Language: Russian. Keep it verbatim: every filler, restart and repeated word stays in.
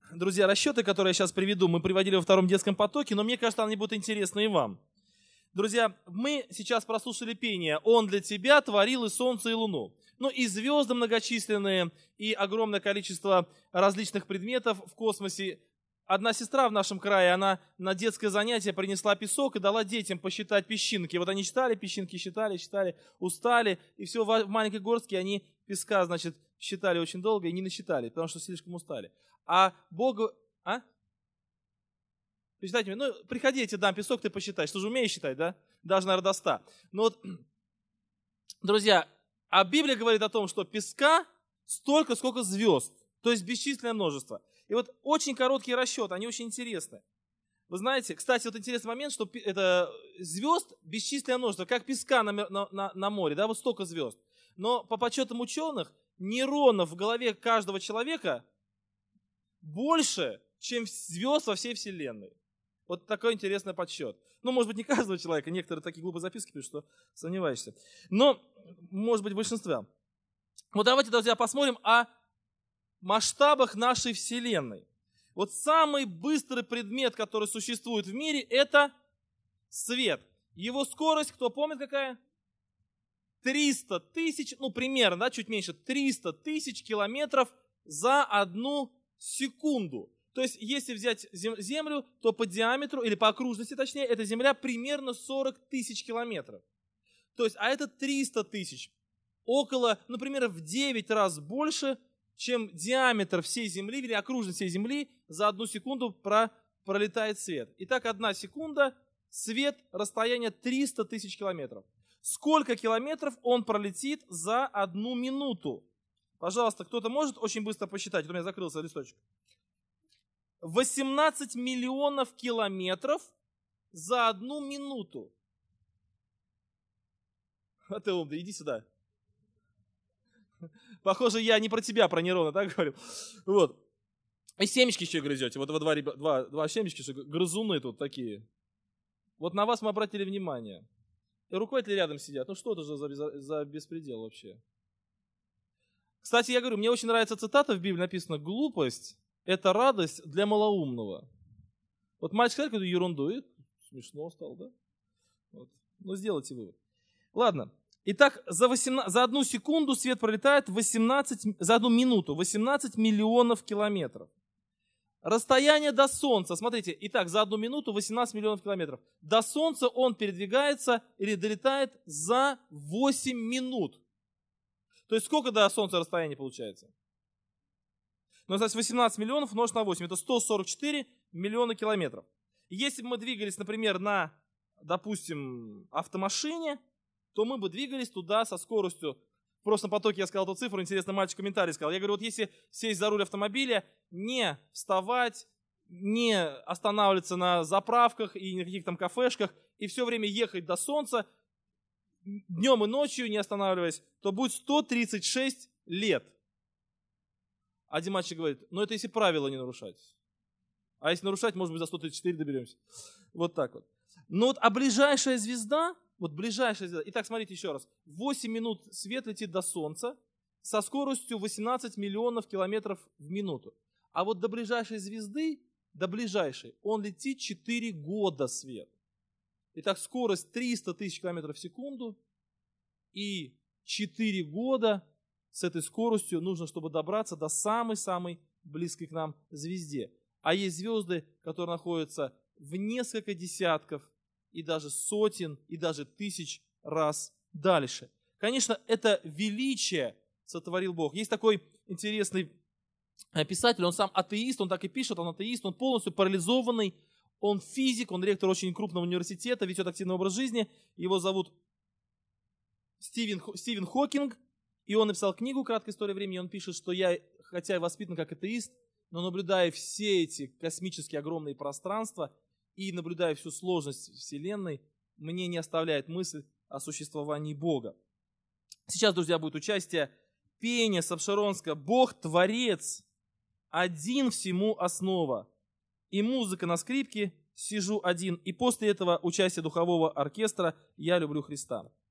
Друзья, расчеты, которые я сейчас приведу, мы приводили во втором детском потоке, но мне кажется, они будут интересны и вам. Друзья, мы сейчас прослушали пение «Он для тебя творил и солнце, и луну». Ну и звезды многочисленные, и огромное количество различных предметов в космосе. Одна сестра в нашем крае, она на детское занятие принесла песок и дала детям посчитать песчинки. Вот они считали песчинки, считали, считали, устали, и все в маленькой горстке они песка, значит, считали очень долго и не насчитали, потому что слишком устали. А Богу... А? Посчитайте мне, ну, приходи, я тебе дам песок, ты посчитай. Что же, умеешь считать, да? Даже, наверное, до ста. Но вот, друзья, а Библия говорит о том, что песка столько, сколько звезд. То есть бесчисленное множество. И вот очень короткий расчет, они очень интересны. Вы знаете, кстати, вот интересный момент, что это звезд бесчисленное множество, как песка на, на, на море, да, вот столько звезд. Но по подсчетам ученых, нейронов в голове каждого человека больше, чем звезд во всей Вселенной. Вот такой интересный подсчет. Ну, может быть, не каждого человека, некоторые такие глупые записки пишут, что сомневаешься. Но, может быть, большинства. Вот давайте, друзья, посмотрим о масштабах нашей Вселенной. Вот самый быстрый предмет, который существует в мире, это свет. Его скорость, кто помнит какая? триста тысяч, ну примерно, да, чуть меньше, триста тысяч километров за одну секунду. То есть, если взять Землю, то по диаметру, или по окружности точнее, эта Земля примерно сорок тысяч километров. То есть, а это триста тысяч. Около, например, в девять раз больше, чем диаметр всей Земли, или окружность всей Земли, за одну секунду про, пролетает свет. Итак, одна секунда, свет, расстояние триста тысяч километров. Сколько километров он пролетит за одну минуту? Пожалуйста, кто-то может очень быстро посчитать? Вот у меня закрылся листочек. восемнадцать миллионов километров за одну минуту. А ты умный, иди сюда. Похоже, я не про тебя, а про нейроны, так говорил. Вот. И семечки еще грызете. Вот вы два, два, два семечки, что грызуны тут такие. Вот на вас мы обратили внимание. И руководители рядом сидят. Ну что это же за, за беспредел вообще? Кстати, я говорю, мне очень нравится цитата в Библии, написано: глупость – это радость для малоумного. Вот мальчик сказал какую-то ерунду, и смешно стало, да? Вот. Ну, сделайте вывод. Ладно. Итак, за, восемнадцать, за одну секунду свет пролетает восемнадцать, за одну минуту восемнадцать миллионов километров. Расстояние до Солнца, смотрите, итак, за одну минуту восемнадцать миллионов километров. До Солнца он передвигается или долетает за восемь минут. То есть сколько до Солнца расстояние получается? Ну, значит, восемнадцать миллионов умножить на восемь, это сто сорок четыре миллиона километров. Если бы мы двигались, например, на, допустим, автомашине, то мы бы двигались туда со скоростью. В прошлом потоке я сказал эту цифру, интересно, мальчик комментарий сказал. Я говорю, вот если сесть за руль автомобиля, не вставать, не останавливаться на заправках и на каких-то там кафешках, и все время ехать до Солнца, днем и ночью не останавливаясь, то будет сто тридцать шесть лет. Один мальчик говорит, ну это если правила не нарушать. А если нарушать, может быть, за сто тридцать четыре доберемся. Вот так вот. Но вот, а ближайшая звезда, вот ближайшая звезда, итак, смотрите еще раз, восемь минут свет летит до Солнца со скоростью восемнадцать миллионов километров в минуту. А вот до ближайшей звезды, до ближайшей, он летит четыре года свет. Итак, скорость триста тысяч километров в секунду, и четыре года с этой скоростью нужно, чтобы добраться до самой-самой близкой к нам звезде. А есть звезды, которые находятся в несколько десятков, и даже сотен, и даже тысяч раз дальше. Конечно, это величие сотворил Бог. Есть такой интересный писатель, он сам атеист, он так и пишет, он атеист, он полностью парализованный, он физик, он ректор очень крупного университета, ведет активный образ жизни. Его зовут Стивен, Стивен Хокинг, и он написал книгу «Краткая история времени», и он пишет, что я, хотя и воспитан как атеист, но наблюдая все эти космические огромные пространства и наблюдая всю сложность Вселенной, мне не оставляет мысль о существовании Бога. Сейчас, друзья, будет участие пения с Абшеронска «Бог Творец, один всему основа». И музыка на скрипке «Сижу один». И после этого участие духового оркестра «Я люблю Христа».